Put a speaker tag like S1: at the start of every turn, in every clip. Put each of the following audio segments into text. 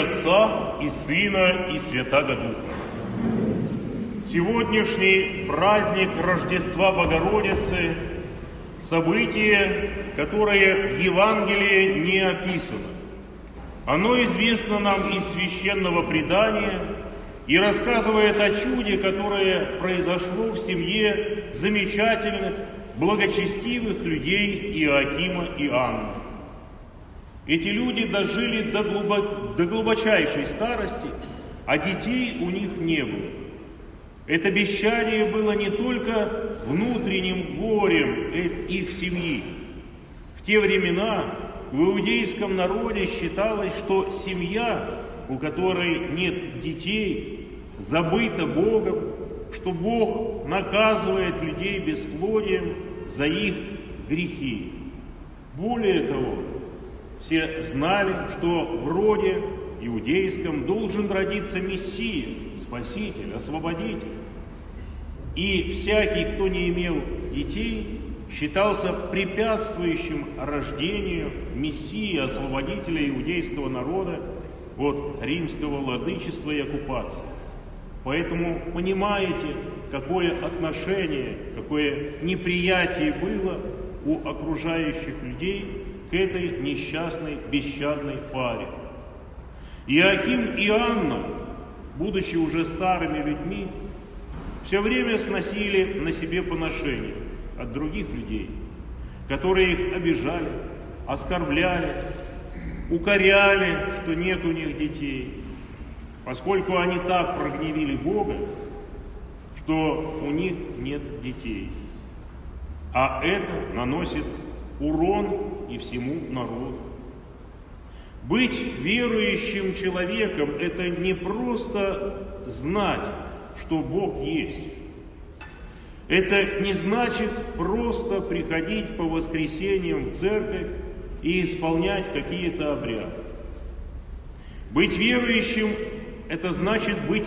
S1: Отца и Сына и Святаго Духа. Сегодняшний праздник Рождества Богородицы – событие, которое в Евангелии не описано. Оно известно нам из священного предания и рассказывает о чуде, которое произошло в семье замечательных, благочестивых людей Иоакима и Анны. Эти люди дожили до глубочайшей старости, а детей у них не было. Это бесчадие было не только внутренним горем их семьи. В те времена в иудейском народе считалось, что семья, у которой нет детей, забыта Богом, что Бог наказывает людей бесплодием за их грехи. Более того, все знали, что в роде иудейском должен родиться Мессия, Спаситель, Освободитель. И всякий, кто не имел детей, считался препятствующим рождению Мессии, Освободителя иудейского народа от римского владычества и оккупации. Поэтому понимаете, какое отношение, какое неприятие было у окружающих людей к этой несчастной, бесщадной паре. Иоаким и Анна, будучи уже старыми людьми, все время сносили на себе поношения от других людей, которые их обижали, оскорбляли, укоряли, что нет у них детей, поскольку они так прогневили Бога, что у них нет детей. А это наносит урон и всему народу. Быть верующим человеком – это не просто знать, что Бог есть. Это не значит просто приходить по воскресеньям в церковь и исполнять какие-то обряды. Быть верующим – это значит быть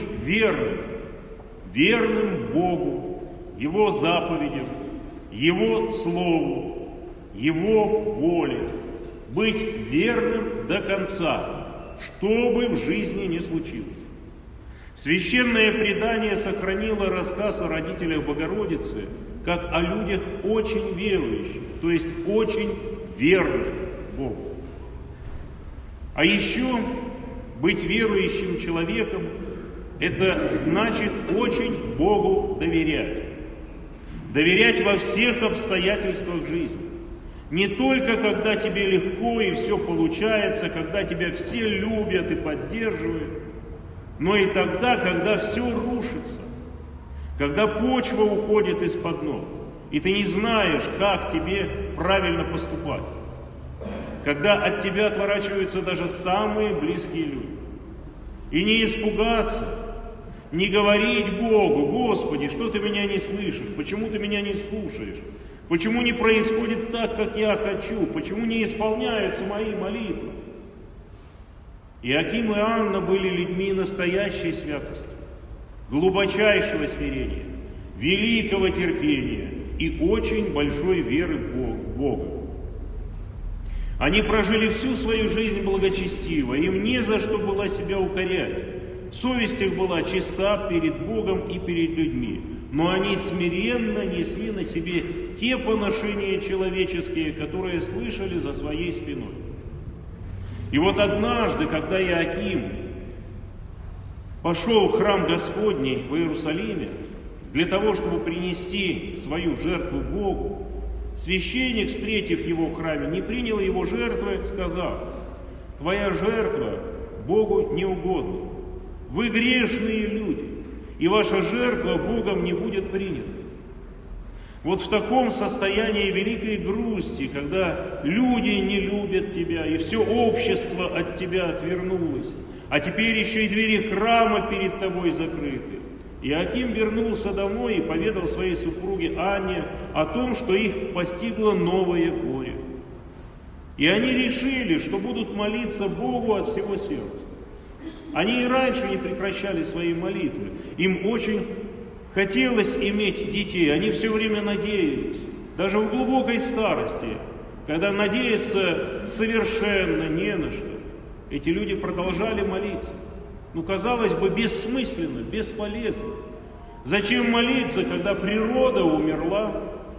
S1: верным Богу, Его заповедям, Его Слову, Его воле, быть верным до конца, что бы в жизни ни случилось. Священное предание сохранило рассказ о родителях Богородицы как о людях очень верующих, то есть очень верных Богу. А еще быть верующим человеком – это значит очень Богу доверять. Доверять во всех обстоятельствах жизни. Не только когда тебе легко и все получается, когда тебя все любят и поддерживают, но и тогда, когда все рушится, когда почва уходит из-под ног, и ты не знаешь, как тебе правильно поступать, когда от тебя отворачиваются даже самые близкие люди. И не испугаться, не говорить Богу: «Господи, что ты меня не слышишь? Почему ты меня не слушаешь? Почему не происходит так, как я хочу? Почему не исполняются мои молитвы?» Иоаким и Анна были людьми настоящей святости, глубочайшего смирения, великого терпения и очень большой веры в Бога. Они прожили всю свою жизнь благочестиво, им не за что было себя укорять. Совесть их была чиста перед Богом и перед людьми, но они смиренно несли на себе те поношения человеческие, которые слышали за своей спиной. И вот однажды, когда Иоаким пошел в храм Господний в Иерусалиме для того, чтобы принести свою жертву Богу, священник, встретив его в храме, не принял его жертвы, сказав: «Твоя жертва Богу не угодна. Вы грешные люди, и ваша жертва Богом не будет принята». Вот в таком состоянии великой грусти, когда люди не любят тебя, и все общество от тебя отвернулось, а теперь еще и двери храма перед тобой закрыты, Иоаким вернулся домой и поведал своей супруге Анне о том, что их постигло новое горе. И они решили, что будут молиться Богу от всего сердца. Они и раньше не прекращали свои молитвы. Им очень хотелось иметь детей, они все время надеялись. Даже в глубокой старости, когда надеяться совершенно не на что. эти люди продолжали молиться. Казалось бы, бессмысленно, бесполезно. Зачем молиться, когда природа умерла,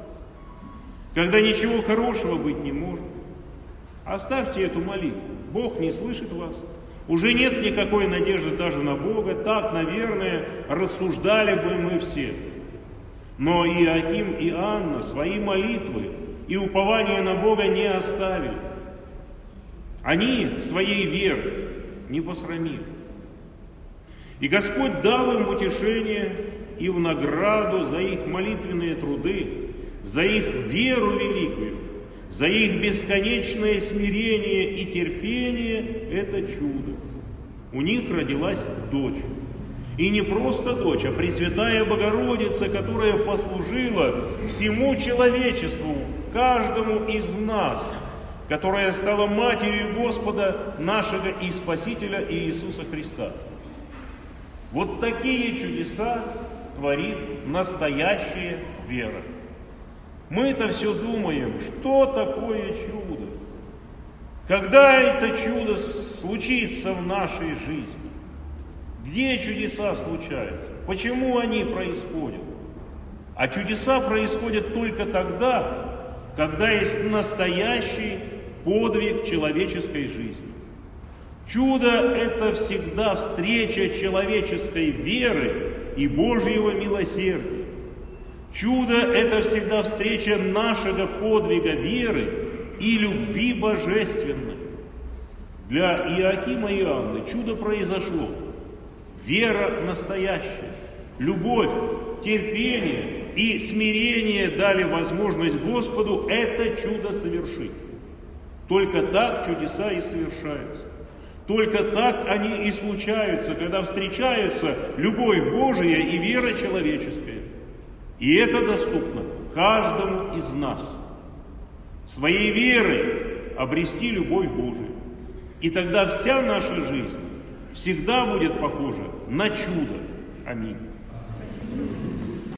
S1: когда ничего хорошего быть не может? Оставьте эту молитву. Бог не слышит вас. Уже нет никакой надежды даже на Бога. Так, наверное, рассуждали бы мы все. Но Иоаким и Анна свои молитвы и упование на Бога не оставили. Они своей веры не посрамили. И Господь дал им утешение и в награду за их молитвенные труды, за их веру великую, за их бесконечное смирение и терпение это чудо. У них родилась дочь. И не просто дочь, а Пресвятая Богородица, которая послужила всему человечеству, каждому из нас, которая стала матерью Господа нашего и Спасителя Иисуса Христа. Вот такие чудеса творит настоящая вера. Мы-то все думаем, что такое чудо? Когда это чудо случится в нашей жизни? Где чудеса случаются? Почему они происходят? А чудеса происходят только тогда, когда есть настоящий подвиг человеческой жизни. Чудо – это всегда встреча человеческой веры и Божьего милосердия. Чудо – это всегда встреча нашего подвига веры и любви божественной. Для Иоакима и Анны чудо произошло. Вера настоящая, любовь, терпение и смирение дали возможность Господу это чудо совершить. Только так чудеса и совершаются. Только так они и случаются, когда встречаются любовь Божия и вера человеческая. И это доступно каждому из нас. Своей верой обрести любовь Божию. И тогда вся наша жизнь всегда будет похожа на чудо. Аминь.